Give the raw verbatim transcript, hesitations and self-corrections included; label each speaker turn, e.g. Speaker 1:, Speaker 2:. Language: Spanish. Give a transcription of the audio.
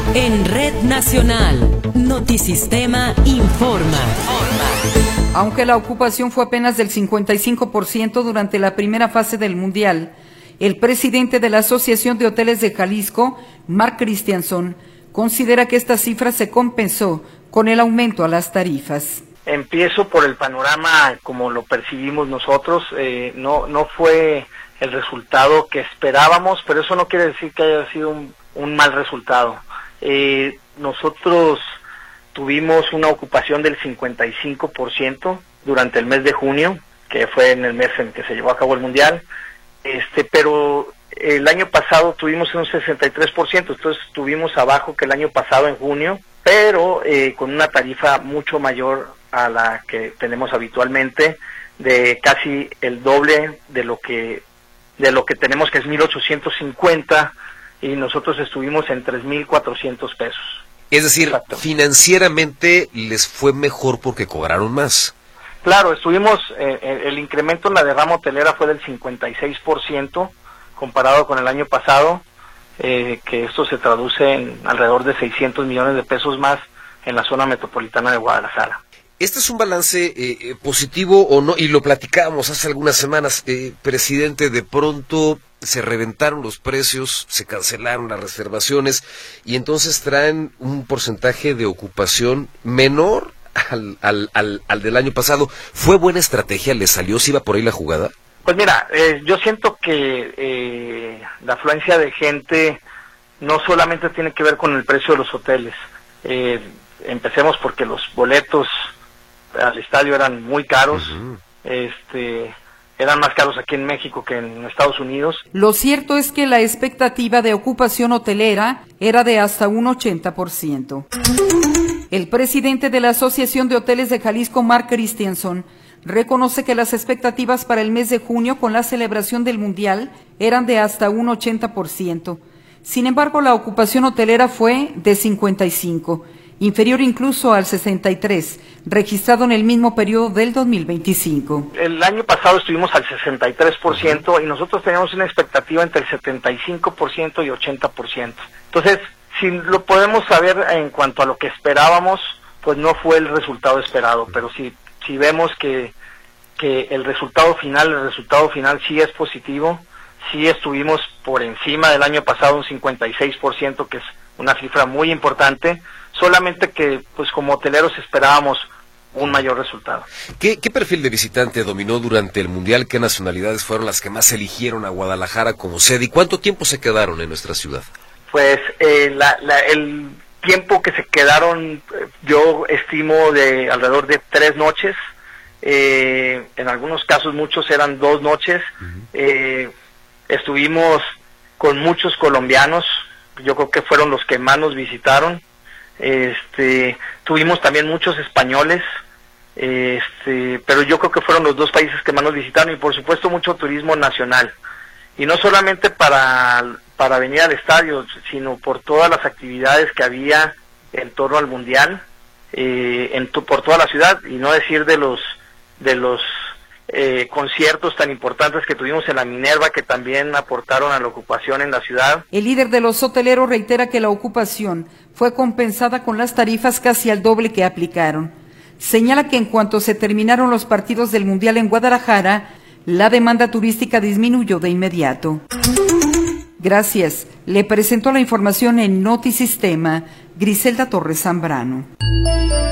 Speaker 1: En Red Nacional, Notisistema informa.
Speaker 2: Aunque la ocupación fue apenas del cincuenta y cinco por ciento durante la primera fase del Mundial, el presidente de la Asociación de Hoteles de Jalisco, Mark Christianson, considera que esta cifra se compensó con el aumento a las tarifas.
Speaker 3: Empiezo por el panorama como lo percibimos nosotros. Eh, no, no fue el resultado que esperábamos, pero eso no quiere decir que haya sido un, un mal resultado. Eh, nosotros tuvimos una ocupación del cincuenta y cinco por ciento durante el mes de junio, que fue en el mes en que se llevó a cabo el Mundial, este, pero el año pasado tuvimos un sesenta y tres por ciento, entonces estuvimos abajo que el año pasado en junio, pero eh, con una tarifa mucho mayor a la que tenemos habitualmente, de casi el doble de lo que de lo que tenemos, que es mil ochocientos cincuenta, y nosotros estuvimos en tres mil cuatrocientos pesos.
Speaker 4: Es decir,
Speaker 3: Exacto.
Speaker 4: Financieramente les fue mejor porque cobraron más.
Speaker 3: Claro, estuvimos, eh, el incremento en la derrama hotelera fue del cincuenta y seis por ciento comparado con el año pasado, eh, que esto se traduce en alrededor de seiscientos millones de pesos más en la zona metropolitana de Guadalajara.
Speaker 4: ¿Este es un balance eh, positivo o no? Y lo platicábamos hace algunas semanas, eh, presidente, de pronto se reventaron los precios, se cancelaron las reservaciones y entonces traen un porcentaje de ocupación menor al, al, al, al del año pasado. ¿Fue buena estrategia? ¿Le salió? ¿Se iba por ahí la jugada?
Speaker 3: Pues mira, eh, yo siento que eh, la afluencia de gente no solamente tiene que ver con el precio de los hoteles. Eh, empecemos porque los boletos al estadio eran muy caros, uh-huh. este, eran más caros aquí en México que en Estados Unidos.
Speaker 2: Lo cierto es que la expectativa de ocupación hotelera era de hasta un ochenta por ciento. El presidente de la Asociación de Hoteles de Jalisco, Mark Christianson, reconoce que las expectativas para el mes de junio con la celebración del Mundial eran de hasta un ochenta por ciento. Sin embargo, la ocupación hotelera fue de cincuenta y cinco, inferior incluso al sesenta y tres, registrado en el mismo periodo del dos mil veinticinco.
Speaker 3: El año pasado estuvimos al sesenta y tres por ciento y nosotros teníamos una expectativa entre el setenta y cinco por ciento y ochenta por ciento. Entonces, si lo podemos saber en cuanto a lo que esperábamos, pues no fue el resultado esperado, pero si, si vemos que, que el resultado final, el resultado final sí es positivo, sí estuvimos por encima del año pasado un cincuenta y seis por ciento, que es una cifra muy importante, solamente que pues como hoteleros esperábamos un mayor resultado.
Speaker 4: ¿Qué, qué perfil de visitante dominó durante el Mundial? ¿Qué nacionalidades fueron las que más eligieron a Guadalajara como sede? ¿Y cuánto tiempo se quedaron en nuestra ciudad?
Speaker 3: Pues eh, la, la, el tiempo que se quedaron, yo estimo de alrededor de tres noches, eh, en algunos casos muchos eran dos noches, uh-huh. eh, estuvimos con muchos colombianos, yo creo que fueron los que más nos visitaron. Este, tuvimos también muchos españoles, este, pero yo creo que fueron los dos países que más nos visitaron, y por supuesto mucho turismo nacional, y no solamente para, para venir al estadio, sino por todas las actividades que había en torno al Mundial, eh, en to, por toda la ciudad, y no decir de los de los eh, conciertos tan importantes que tuvimos en la Minerva, que también aportaron a la ocupación en la ciudad.
Speaker 2: El líder de los hoteleros reitera que la ocupación fue compensada con las tarifas casi al doble que aplicaron. Señala que en cuanto se terminaron los partidos del Mundial en Guadalajara, la demanda turística disminuyó de inmediato. Gracias. Le presentó la información en Notisistema Griselda Torres Zambrano.